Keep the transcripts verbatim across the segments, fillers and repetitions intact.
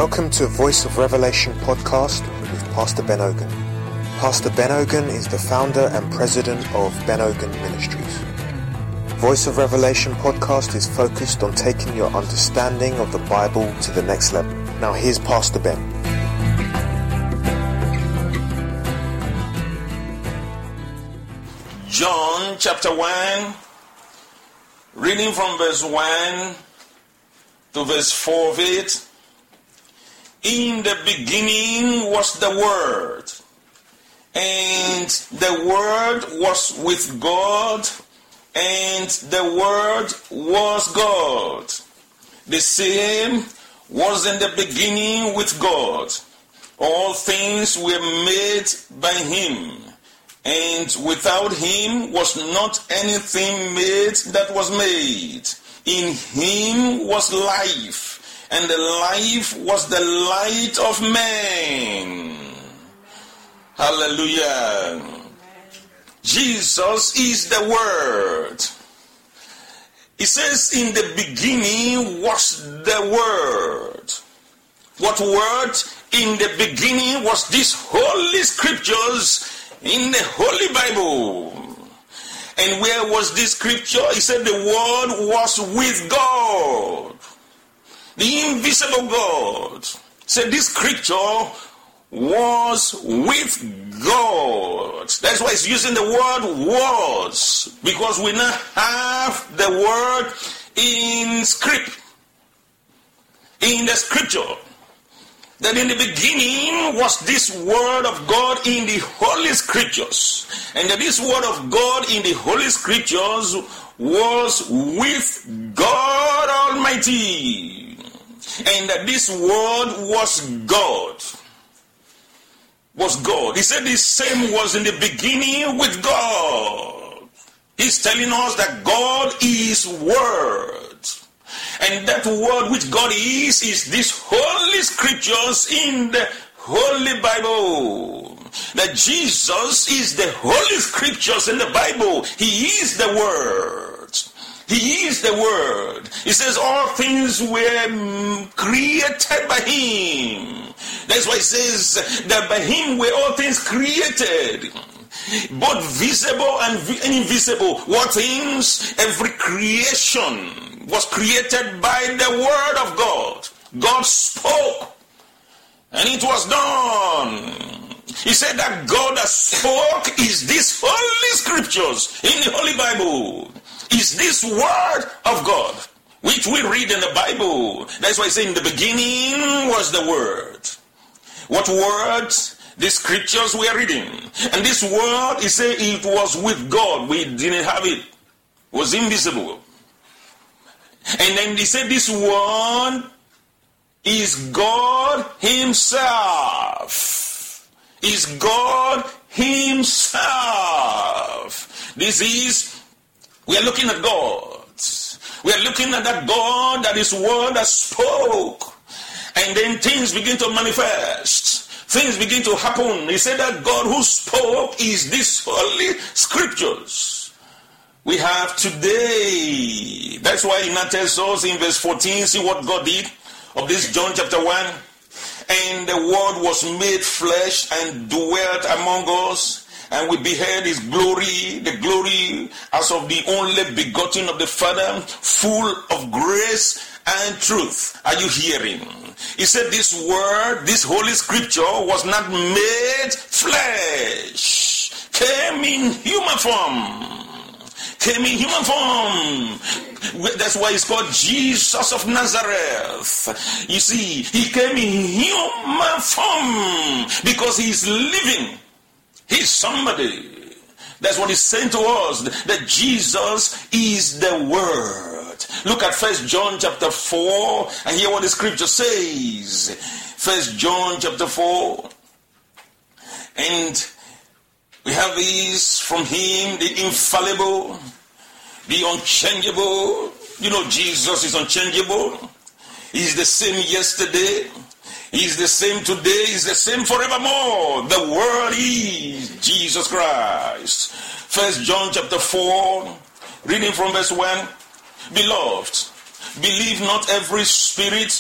Welcome to Voice of Revelation podcast with Pastor Ben Ogun. Pastor Ben Ogun is the founder and president of Ben Ogun Ministries. Voice of Revelation podcast is focused on taking your understanding of the Bible to the next level. Now here's Pastor Ben. John chapter one, reading from verse one to verse four of it. In the beginning was the Word, and the Word was with God, and the Word was God. The same was in the beginning with God. All things were made by Him, and without Him was not anything made that was made. In Him was life, and the life was the light of men. Hallelujah. Jesus is the Word. It says, in the beginning was the Word. What word? In the beginning was these holy scriptures in the Holy Bible. And where was this scripture? He said the Word was with God. The invisible God. Said this scripture was with God. That's why it's using the word was. Because we now have the word in script. In the scripture. That in the beginning was this word of God in the Holy Scriptures. And that this word of God in the Holy Scriptures was with God Almighty. And that this word was God. Was God. He said the same was in the beginning with God. He's telling us that God is Word. And that word which God is, is these holy scriptures in the Holy Bible. That Jesus is the holy scriptures in the Bible. He is the Word. He is the Word. He says all things were created by Him. That's why it says that by Him were all things created. Both visible and invisible. What things? Every creation was created by the Word of God. God spoke, and it was done. He said that God that spoke is these holy scriptures in the Holy Bible. Is this Word of God, which we read in the Bible. That's why I say in the beginning was the Word. What word? The scriptures we are reading. And this word, he said it was with God. We didn't have it. It was invisible. And then he said this word is God Himself. Is God Himself. This is, we are looking at God. We are looking at that God, that is word that spoke. And then things begin to manifest. Things begin to happen. He said that God who spoke is these holy scriptures we have today. That's why he now tells us in verse fourteen, see what God did of this John chapter one. And the word was made flesh and dwelt among us. And we beheld His glory, the glory as of the only begotten of the Father, full of grace and truth. Are you hearing? He said this word, this holy scripture was not made flesh. Came in human form. Came in human form. That's why it's called Jesus of Nazareth. You see, He came in human form because He's living. He's somebody. That's what He's saying to us, that Jesus is the Word. Look at First John chapter four and hear what the scripture says. First John chapter four. And we have this from Him, the infallible, the unchangeable. You know Jesus is unchangeable. He's the same yesterday. He's the same today, He's the same forevermore. The Word is Jesus Christ. First John chapter four, reading from verse one. Beloved, believe not every spirit,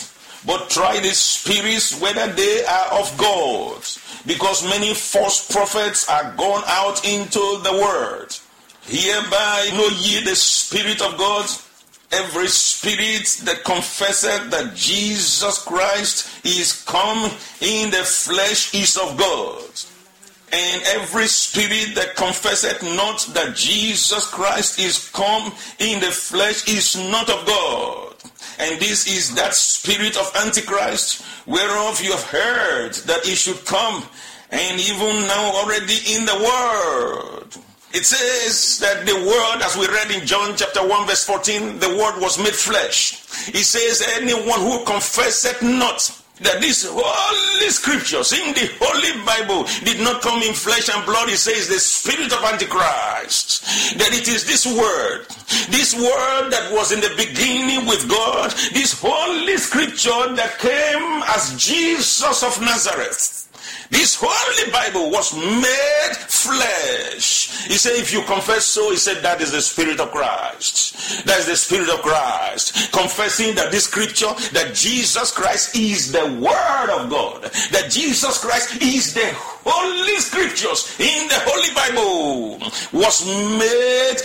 but try the spirits whether they are of God, because many false prophets are gone out into the world. Hereby know ye the Spirit of God. Every spirit that confesseth that Jesus Christ is come in the flesh is of God. And every spirit that confesseth not that Jesus Christ is come in the flesh is not of God. And this is that spirit of Antichrist, whereof you have heard that it should come, and even now already in the world. It says that the word, as we read in John chapter one verse fourteen, the word was made flesh. It says, anyone who confesseth not that these holy scriptures in the Holy Bible did not come in flesh and blood, it says the spirit of Antichrist, that it is this word, this word that was in the beginning with God, this holy scripture that came as Jesus of Nazareth. This Holy Bible was made flesh. He said, if you confess so, he said, that is the Spirit of Christ. That is the Spirit of Christ. Confessing that this scripture, that Jesus Christ is the Word of God. That Jesus Christ is the Holy Scriptures in the Holy Bible was made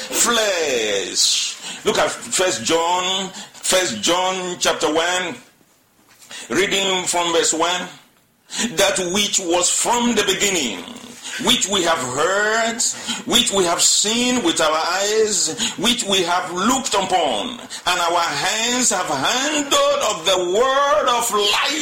flesh. Look at First John, First John chapter one, reading from verse one. That which was from the beginning, which we have heard, which we have seen with our eyes, which we have looked upon, and our hands have handled of the word of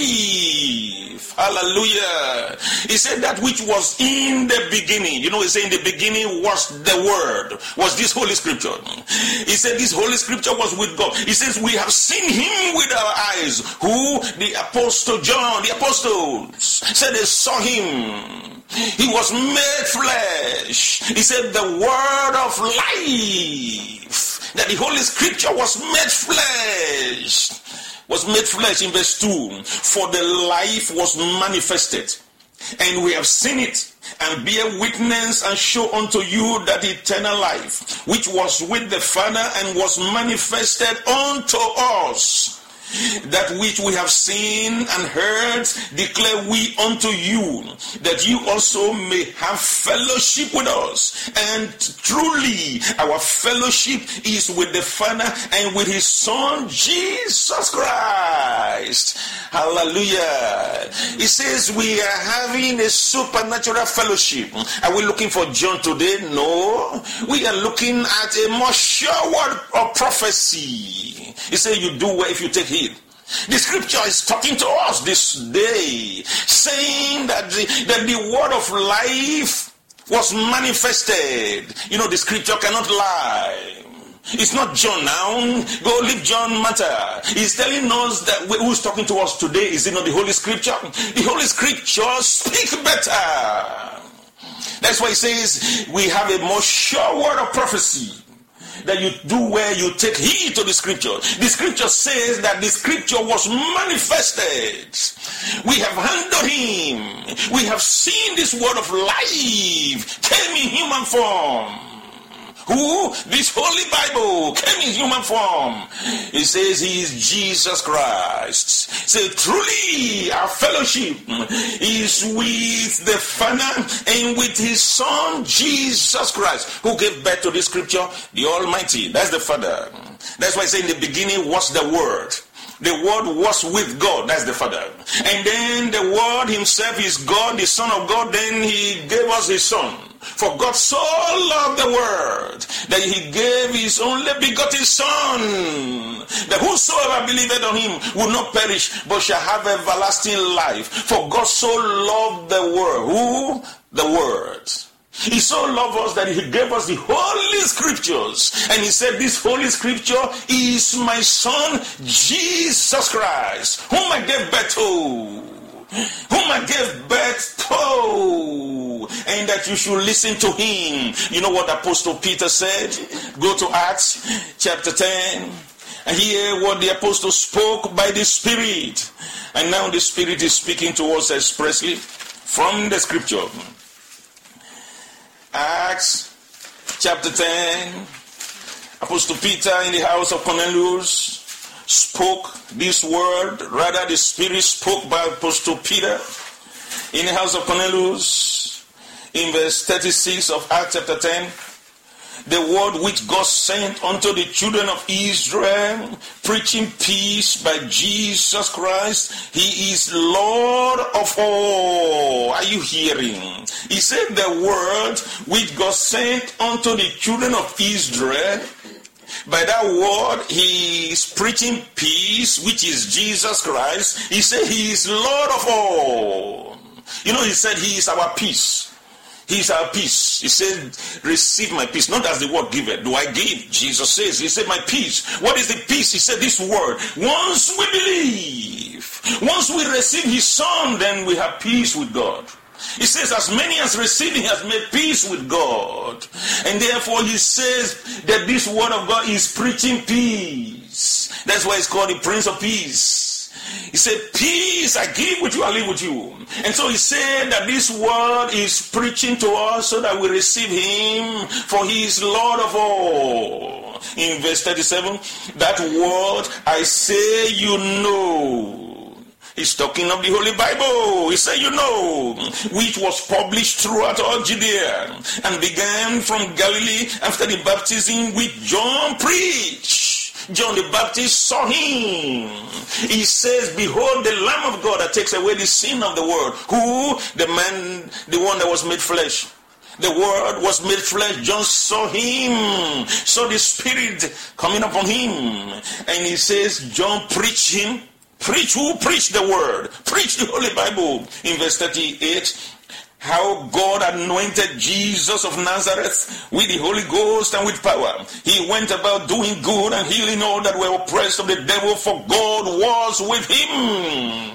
life. Hallelujah. He said that which was in the beginning. You know, he said in the beginning was the word, was this Holy Scripture. He said this Holy Scripture was with God. He says we have seen him with our eyes. Who? The Apostle John, the apostles said they saw him. He was made flesh. He said the word of life, that the Holy Scripture was made flesh. Was made flesh in verse two. For the life was manifested, and we have seen it, and bear witness and show unto you that eternal life, which was with the Father and was manifested unto us. That which we have seen and heard declare we unto you, that you also may have fellowship with us. And truly our fellowship is with the Father and with his Son Jesus Christ. Hallelujah. It says we are having a supernatural fellowship. Are we looking for John today? No. We are looking at a more sure word of prophecy. He said you do well if you take heed. The scripture is talking to us this day, saying that the, that the word of life was manifested. You know, the scripture cannot lie. It's not John now. Go leave John matter. He's telling us that who's talking to us today. Is it not the Holy Scripture? The Holy Scripture speaks better. That's why he says we have a more sure word of prophecy. That you do where you take heed to the scripture. The scripture says that the scripture was manifested. We have handled him. We have seen this word of life came in human form. Who? This Holy Bible came in human form. It says he is Jesus Christ. Say, truly our fellowship is with the Father and with his Son Jesus Christ, who gave birth to this scripture, the Almighty. That's the Father. That's why I say in the beginning was the Word. The Word was with God. That's the Father. And then the Word himself is God, the Son of God. Then he gave us his Son. For God so loved the world that he gave his only begotten Son, that whosoever believeth on him will not perish, but shall have everlasting life. For God so loved the world. Who? The Word. He so loved us that he gave us the Holy Scriptures. And he said, this Holy Scripture is my Son, Jesus Christ, whom I gave birth to. Whom I gave birth to. And that you should listen to him. You know what Apostle Peter said? Go to Acts chapter ten. And hear what the apostle spoke by the Spirit. And now the Spirit is speaking to us expressly from the Scripture. Acts chapter ten. Apostle Peter in the house of Cornelius spoke this word, rather the Spirit spoke by Apostle Peter in the house of Cornelius, in verse thirty-six of Acts chapter ten. The word which God sent unto the children of Israel, preaching peace by Jesus Christ. He is Lord of all. Are you hearing? He said the word which God sent unto the children of Israel. By that word, he is preaching peace, which is Jesus Christ. He said he is Lord of all. You know, he said he is our peace. He is our peace. He said, receive my peace. Not as the word giveth, do I give. Jesus says, he said, my peace. What is the peace? He said, this word. Once we believe, once we receive his son, then we have peace with God. He says, as many as receive him has made peace with God. And therefore he says that this word of God is preaching peace. That's why it's called the Prince of Peace. He said, peace I give with you, I live with you. And so he said that this word is preaching to us so that we receive him, for he is Lord of all. In verse thirty-seven, that word I say you know. He's talking of the Holy Bible. He said, you know, which was published throughout all Judea and began from Galilee after the baptism which John preached. John the Baptist saw him. He says, behold the Lamb of God that takes away the sin of the world. Who? The man, the one that was made flesh. The word was made flesh. John saw him. Saw the Spirit coming upon him. And he says, John preached him. Preach who? Preach the word. Preach the Holy Bible. In verse thirty-eight, how God anointed Jesus of Nazareth with the Holy Ghost and with power. He went about doing good and healing all that were oppressed of the devil, for God was with him.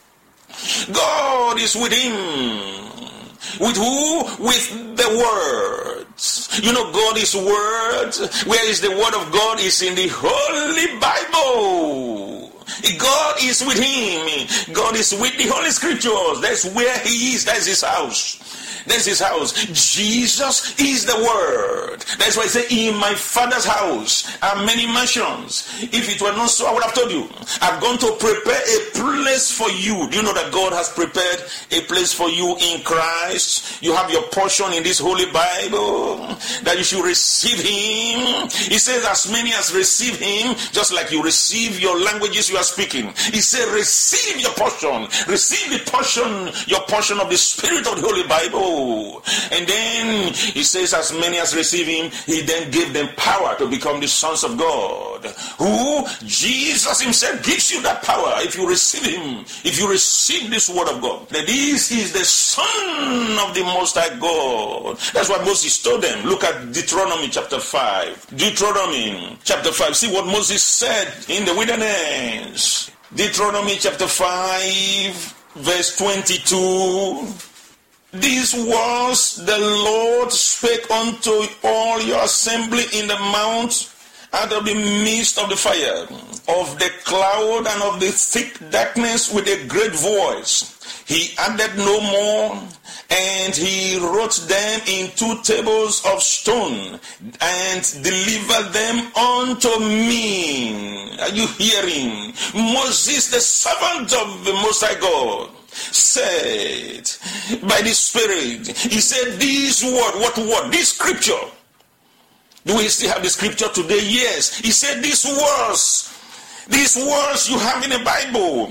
God is with him. With who? With the word. You know, God is word. Where is the word of God? Is in the Holy Bible. God is with him. God is with the Holy Scriptures. That's where he is. That's his house. That's his house. Jesus is the word. That's why I say, in my Father's house are many mansions. If it were not so, I would have told you. I've gone to prepare a place for you. Do you know that God has prepared a place for you in Christ? You have your portion in this Holy Bible, that you should receive him. He says, as many as receive him, just like you receive your languages you are speaking. He said, receive your portion. Receive the portion, your portion of the Spirit of the Holy Bible. And then he says, as many as receive him, he then gave them power to become the sons of God. Who? Jesus himself gives you that power if you receive him, if you receive this word of God. That this is the Son of the Most High God. That's what Moses told them. Look at Deuteronomy chapter five. Deuteronomy chapter five. See what Moses said in the wilderness. Deuteronomy chapter five, verse twenty-two. This was the Lord spake unto all your assembly in the mount out of the midst of the fire, of the cloud and of the thick darkness with a great voice. He added no more, and he wrote them in two tables of stone and delivered them unto me. Are you hearing? Moses, the servant of the Most High God, said by the Spirit, he said, this word, what word? This scripture. Do we still have the scripture today? Yes. He said, these words, these words you have in the Bible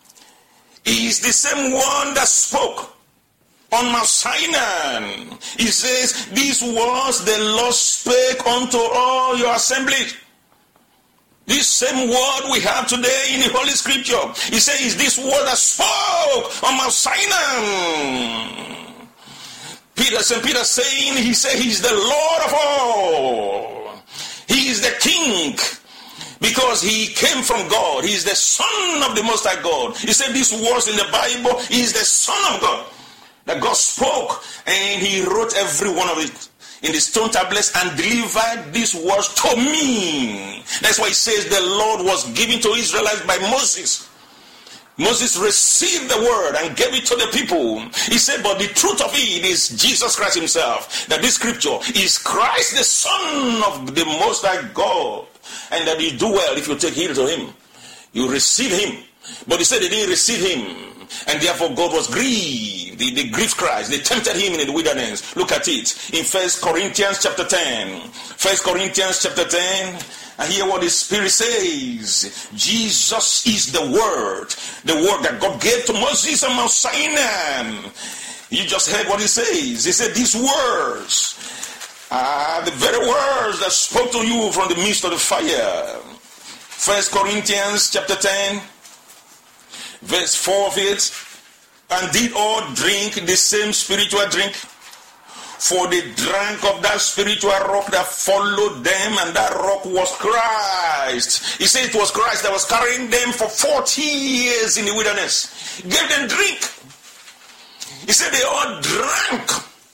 is the same one that spoke on Mount Sinai. He says, these words the Lord spake unto all your assemblies. This same word we have today in the Holy Scripture. He says, this word that spoke on Mount Sinai. Peter, Saint Peter saying, he said he's the Lord of all. He is the King. Because he came from God. He is the Son of the Most High God. He said these words in the Bible. He is the Son of God. That God spoke and he wrote every one of it in the stone tablets and delivered these words to me. That's why it says the Lord was given to Israelites by Moses. Moses received the word and gave it to the people. He said, but the truth of it is Jesus Christ himself. That this scripture is Christ, the Son of the Most High God. And that you do well if you take heed to him. You receive him. But he said they didn't receive him. And therefore God was grieved. They, they grieved Christ. They tempted him in the wilderness. Look at it in First Corinthians chapter ten. First Corinthians chapter ten. And hear what the Spirit says. Jesus is the Word. The Word that God gave to Moses on Mount Sinai. You just heard what he says. He said these words are the very words that spoke to you from the midst of the fire. First Corinthians chapter ten. Verse four of it, and did all drink the same spiritual drink? For they drank of that spiritual rock that followed them, and that rock was Christ. He said it was Christ that was carrying them for forty years in the wilderness. Gave them drink. He said they all drank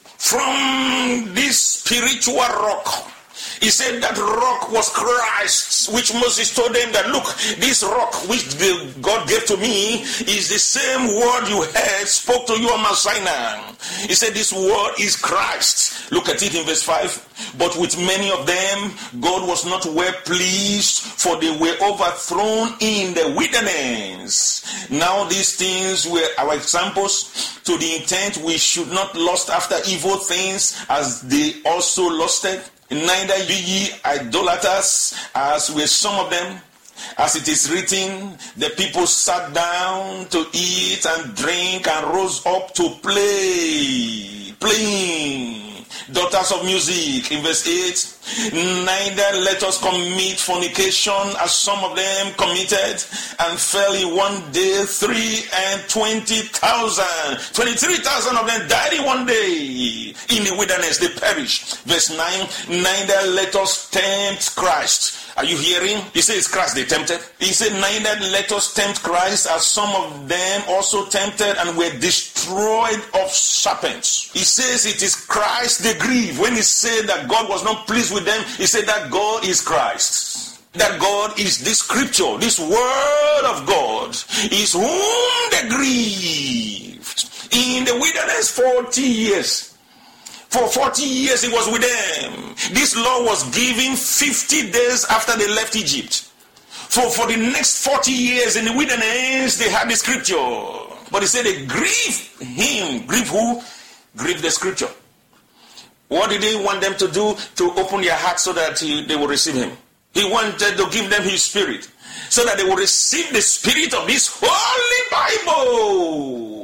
from this spiritual rock. He said that rock was Christ, which Moses told them that, look, this rock which the God gave to me is the same word you heard spoke to you on Mount Sinai. He said this word is Christ. Look at it in verse five. But with many of them, God was not well pleased, for they were overthrown in the wilderness. Now these things were our examples, to the intent we should not lust after evil things as they also lusted. Neither be ye idolaters, as were some of them. As it is written, the people sat down to eat and drink and rose up to play. Playing. Daughters of music, in verse eight. Neither let us commit fornication, as some of them committed, and fell in one day three and twenty thousand. Twenty-three thousand of them died in one day. In the wilderness they perished. Verse nine. Neither let us tempt Christ. Are you hearing? He says Christ they tempted. He said, neither let us tempt Christ, as some of them also tempted and were destroyed of serpents. He says it is Christ they grieve. When he said that God was not pleased with them, he said that God is Christ. That God is this scripture, this word of God, is whom they grieved. In the wilderness forty years. For forty years he was with them. This law was given fifty days after they left Egypt. For, for the next forty years in the wilderness, they had the scripture. But he said they grieve him. Grieve who? Grieve the scripture. What did he want them to do? To open their hearts so that he, they will receive him. He wanted to give them his spirit, so that they will receive the spirit of this holy Bible.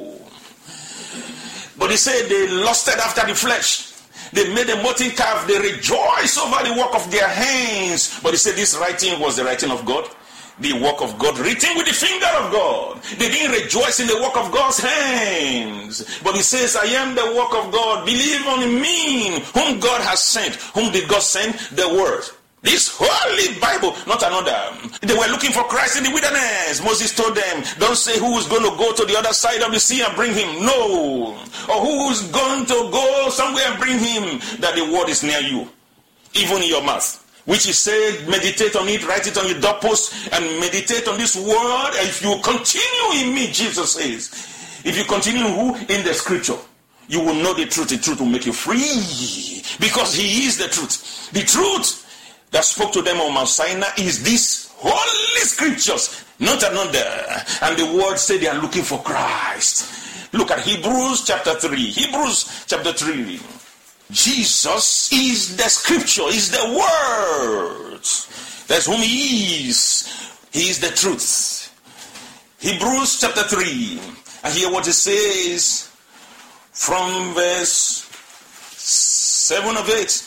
But he said they lusted after the flesh. They made a molten calf. They rejoiced over the work of their hands. But he said this writing was the writing of God. The work of God written with the finger of God. They didn't rejoice in the work of God's hands. But he says, I am the work of God. Believe on me, whom God has sent. Whom did God send? The word. This holy Bible, not another. They were looking for Christ in the wilderness. Moses told them, don't say who is going to go to the other side of the sea and bring him. No. Or who is going to go somewhere and bring him. That the word is near you. Even in your mouth. Which he said, meditate on it, write it on your doorpost, and meditate on this word. And if you continue in me, Jesus says, if you continue who? In the scripture, you will know the truth. The truth will make you free. Because he is the truth. The truth that spoke to them on Mount Sinai is these holy scriptures, not another. And the word said they are looking for Christ. Look at Hebrews chapter three. Hebrews chapter three. Jesus is the scripture, is the word. That's whom he is. He is the truth. Hebrews chapter three. And hear what it says from verse seven of it.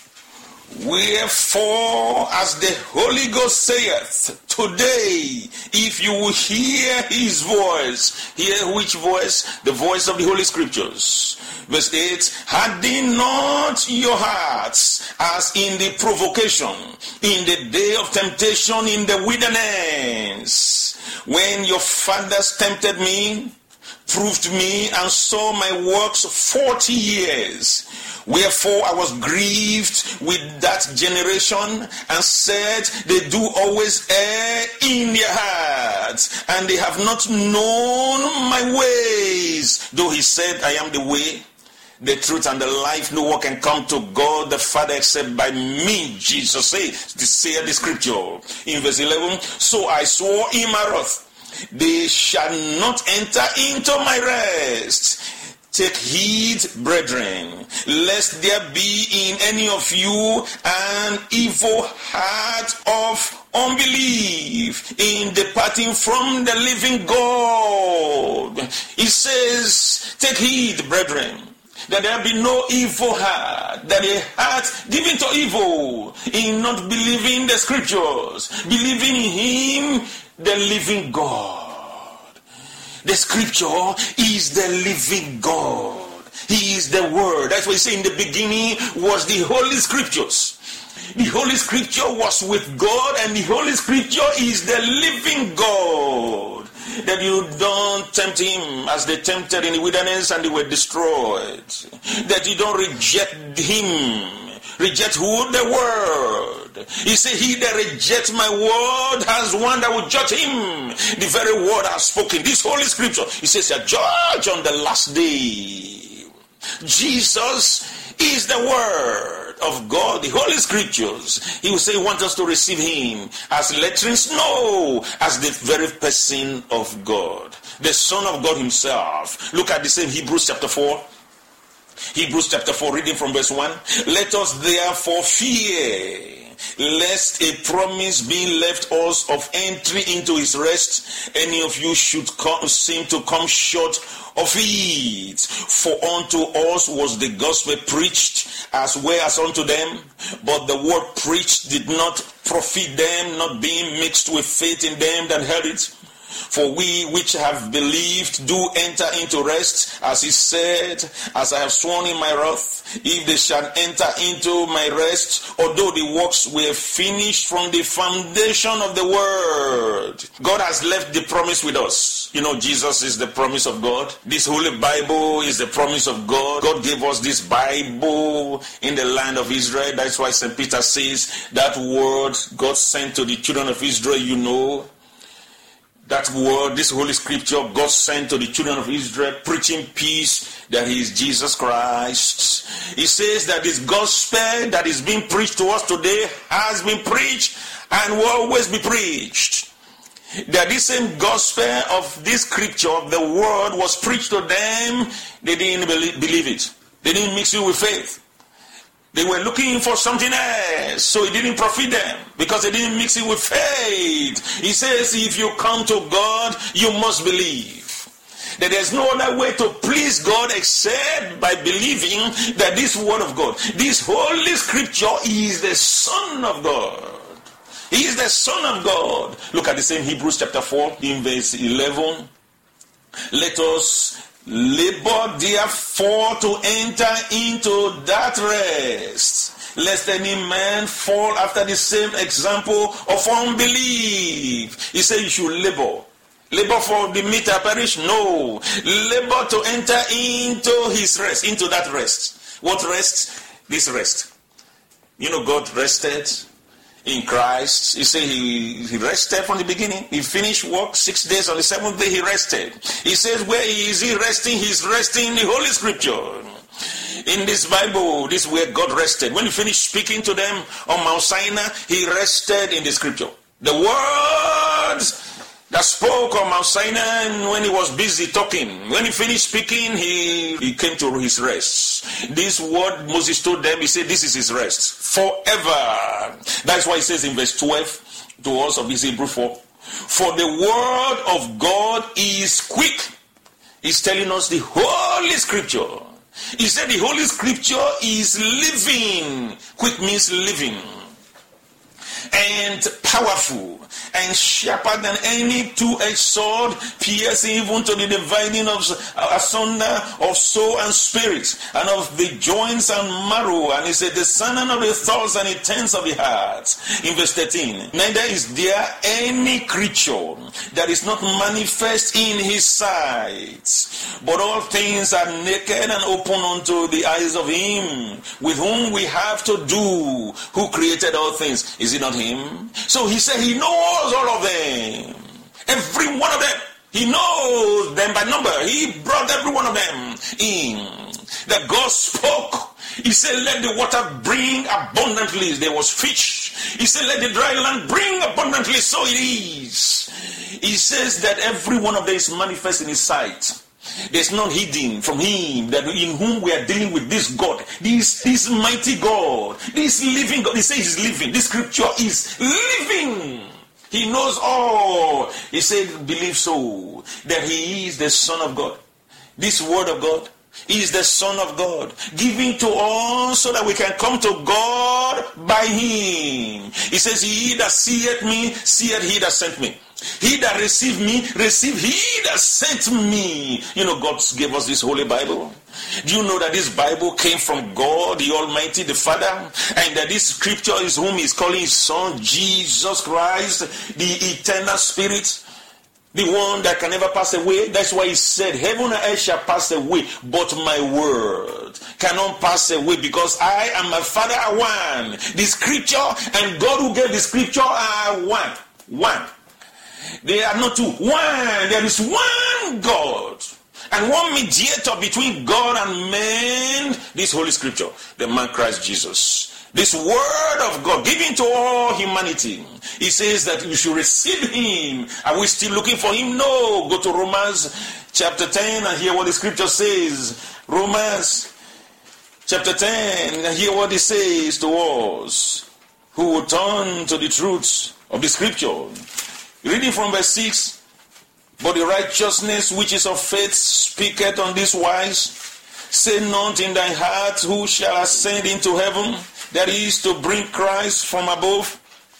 Wherefore, as the Holy Ghost saith, today, if you will hear his voice, hear which voice? The voice of the Holy Scriptures. Verse eight, harden not your hearts as in the provocation, in the day of temptation in the wilderness, when your fathers tempted me, proved me, and saw my works forty years. Wherefore I was grieved with that generation, and said, they do always err in their hearts, and they have not known my ways. Though he said, I am the way, the truth, and the life. No one can come to God the Father except by me, Jesus says. This saith the scripture in verse eleven. So I swore in my wrath, they shall not enter into my rest. Take heed, brethren, lest there be in any of you an evil heart of unbelief in departing from the living God. He says, take heed, brethren, that there be no evil heart, that a heart given to evil in not believing the scriptures, believing in him, the living God. The scripture is the living God. He is the word. That's why he said in the beginning was the Holy Scriptures. The Holy Scripture was with God, and the Holy Scripture is the living God. That you don't tempt him as they tempted in the wilderness and they were destroyed. That you don't reject him. Reject who? The word. He said, he that rejects my word has one that will judge him. The very word I have spoken. This Holy Scripture, he says, a judge on the last day. Jesus is the word of God, the Holy Scriptures. He will say he wants us to receive him as letterings, no, as the very person of God, the Son of God himself. Look at the same Hebrews chapter four. Hebrews chapter four, reading from verse one. Let us therefore fear, lest a promise be left us of entry into his rest, any of you should come, seem to come short of it. For unto us was the gospel preached as well as unto them, but the word preached did not profit them, not being mixed with faith in them that heard it. For we which have believed do enter into rest, as he said, as I have sworn in my wrath, if they shall enter into my rest, although the works were finished from the foundation of the world. God has left the promise with us. You know, Jesus is the promise of God. This Holy Bible is the promise of God. God gave us this Bible in the land of Israel. That's why Saint Peter says that word God sent to the children of Israel, you know. That word, this Holy Scripture, God sent to the children of Israel, preaching peace, that he is Jesus Christ. He says that this gospel that is being preached to us today has been preached and will always be preached. That this same gospel of this scripture, of the word, was preached to them. They didn't believe it. They didn't mix it with faith. They were looking for something else, so it didn't profit them because they didn't mix it with faith. He says, if you come to God, you must believe. That there's no other way to please God except by believing that this word of God, this Holy Scripture, is the Son of God. He is the Son of God. Look at the same Hebrews chapter four in verse eleven. Let us labor therefore to enter into that rest, lest any man fall after the same example of unbelief. He said you should labor. Labor for the meat to perish? No. Labor to enter into his rest, into that rest. What rest? This rest. You know, God rested in Christ. He said he, he rested from the beginning. He finished work six days. On the seventh day he rested. He says, where is he resting? He's resting in the Holy Scripture. In this Bible, this is where God rested. When he finished speaking to them on Mount Sinai, he rested in the Scripture. The words that spoke on Mount Sinai when he was busy talking. When he finished speaking, he, he came to his rest. This word Moses told them, he said, this is his rest forever. That's why he says in verse twelve to us of his Hebrew four, for the word of God is quick. He's telling us the Holy Scripture. He said the Holy Scripture is living. Quick means living. And powerful, and sharper than any two-edged sword, piercing even to the dividing of asunder of soul and spirit, and of the joints and marrow, and he said the sounding of the thoughts and intents of the heart. In verse thirteen, neither is there any creature that is not manifest in his sight, but all things are naked and open unto the eyes of him with whom we have to do, who created all things. Is it not him? So he said he knows all of them. Every one of them. He knows them by number. He brought every one of them in. that God spoke. He said, let the water bring abundantly. There was fish. He said, let the dry land bring abundantly. So it is. He says that every one of them is manifest in his sight. There's none hidden from him, that in whom we are dealing with this God, this, this mighty God, this living God. He says he's living. This scripture is living. He knows all. He said, believe so, that he is the Son of God. This word of God is the Son of God, giving to us so that we can come to God by him. He says, he that seeth me, seeth he that sent me. He that received me, receive he that sent me. You know, God gave us this Holy Bible. Do you know that this Bible came from God, the Almighty, the Father? And that this scripture is whom he's calling his Son, Jesus Christ, the eternal Spirit, the one that can never pass away. That's why he said, heaven and earth shall pass away, but my word cannot pass away, because I and my Father are one. The scripture and God who gave the scripture are one. One. They are not two. One. There is one God and one mediator between God and man. This Holy Scripture, the man Christ Jesus. This word of God given to all humanity. He says that you should receive him. Are we still looking for him? No. Go to Romans chapter ten and hear what the scripture says. Romans chapter ten and hear what it says to us who will turn to the truth of the scripture. Reading from verse six, but the righteousness which is of faith speaketh on this wise, say not in thy heart who shall ascend into heaven, that is to bring Christ from above,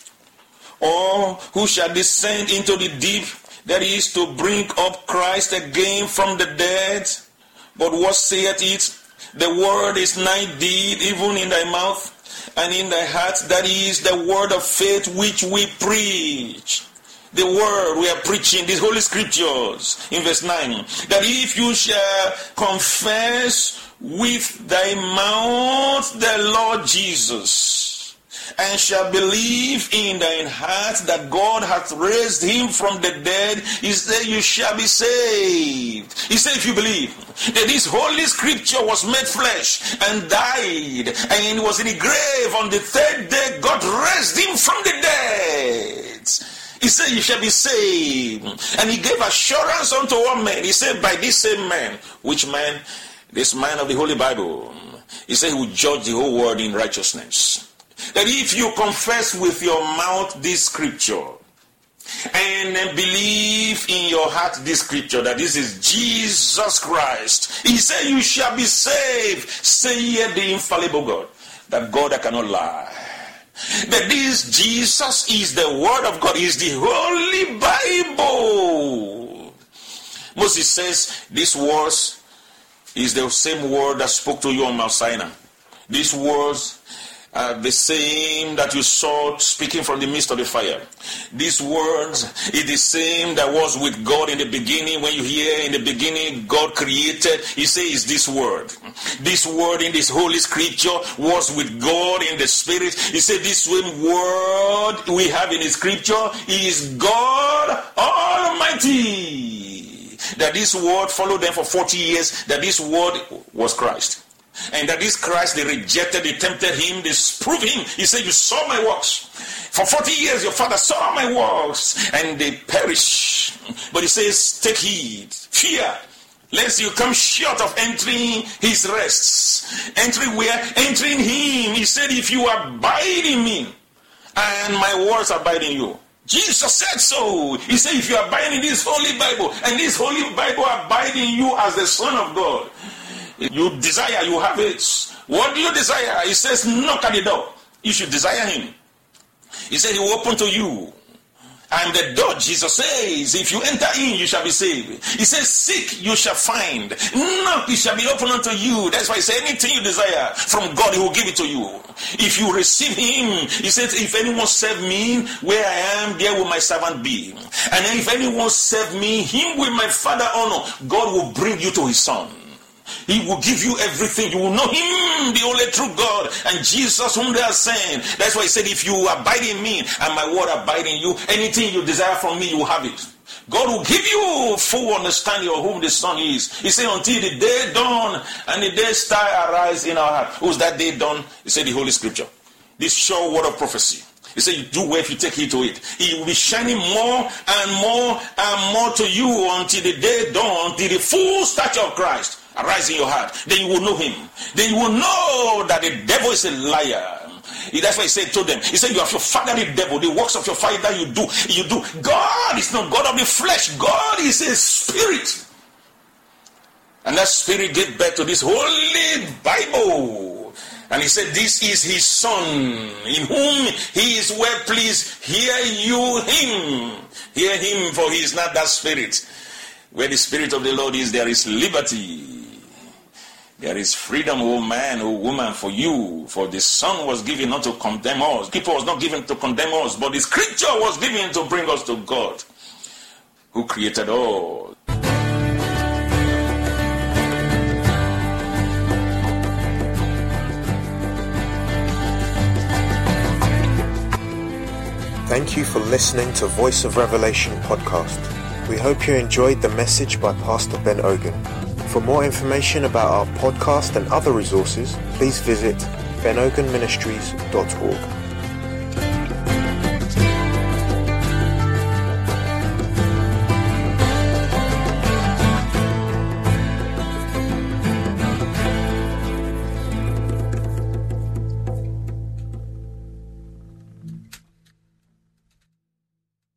or who shall descend into the deep, that is to bring up Christ again from the dead. But what saith it? The word is nigh thee, even in thy mouth and in thy heart, that is the word of faith which we preach. The word we are preaching, these holy scriptures, in verse nine, that if you shall confess with thy mouth the Lord Jesus, and shall believe in thine heart that God hath raised him from the dead, he said you shall be saved. He said if you believe that this holy scripture was made flesh and died and was in the grave, on the third day God raised him from the dead. He said, you shall be saved. And he gave assurance unto all men. He said, by this same man. Which man? This man of the Holy Bible. He said, he will judge the whole world in righteousness. That if you confess with your mouth this scripture, and believe in your heart this scripture, that this is Jesus Christ, he said, you shall be saved. Say ye the infallible God, that God that cannot lie. That this Jesus is the word of God, is the Holy Bible. Moses says this words is the same word that spoke to you on Mount Sinai. These words are the same that you saw speaking from the midst of the fire. These words is the same that was with God in the beginning. When you hear in the beginning God created, he says this word. This word in this holy scripture was with God in the spirit. He said this same word we have in the scripture is God Almighty. That this word followed them for forty years, that this word was Christ. And that this Christ, they rejected, they tempted him, they proved him. He said, you saw my works. For forty years your father saw my works, and they perish. But he says, take heed, fear, lest you come short of entering his rests. Entering where? Entering him. He said, if you abide in me, and my words abide in you. Jesus said so. He said, if you abide in this holy Bible, and this holy Bible abide in you as the Son of God, you desire, you have it. What do you desire? He says, knock at the door. You should desire him. He said, he will open to you. I'm the door, Jesus says. If you enter in, you shall be saved. He says, seek, you shall find. Knock, it shall be open unto you. That's why he said, anything you desire from God, he will give it to you. If you receive him, he says, if anyone serve me, where I am, there will my servant be. And if anyone serve me, him will my Father honor. God will bring you to his Son. He will give you everything. You will know him, the only true God, and Jesus whom they are sent. That's why he said, if you abide in me and my word abide in you, anything you desire from me, you will have it. God will give you full understanding of whom the Son is. He said, until the day dawn and the day star arise in our heart. Who's that day dawn? He said, the Holy Scripture. This sure word of prophecy. He said, you do well if you take heed to it. It will be shining more and more and more to you until the day dawn, until the full stature of Christ arise in your heart. Then you will know him. Then you will know that the devil is a liar. That's why he said to them, he said, you have your father the devil, the works of your father that you do, you do. God is not God of the flesh. God is a spirit. And that spirit gave birth to this holy Bible. And he said, this is his Son, in whom he is well pleased. Hear you him. Hear him, for he is not that spirit. Where the Spirit of the Lord is, there is liberty. There is freedom, O man, O woman, for you. For the Son was given not to condemn us. People was not given to condemn us, but the Scripture was given to bring us to God, who created all. Thank you for listening to Voice of Revelation podcast. We hope you enjoyed the message by Pastor Ben Ogun. For more information about our podcast and other resources, please visit ben ogun ministries dot org.